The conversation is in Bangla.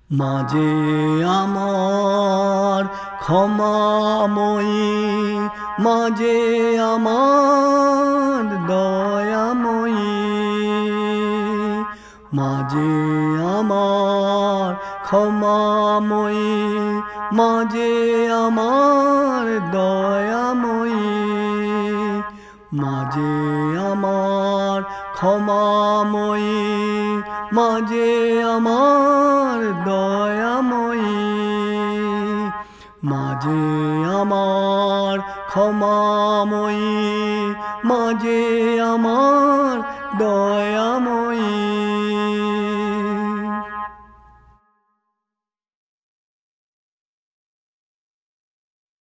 মাঝে আমার ক্ষমাময়ী, মাঝে আমার দয়াময়ী, মাঝে আমার ক্ষমাময়ী, মাঝে আমার দয়াময়ী, মাঝে আমার ক্ষমাময়ী, মাঝে আমার দয়াময়ী, মাঝে আমার ক্ষমাময়ী, মাঝে আমার দয়াময়ী।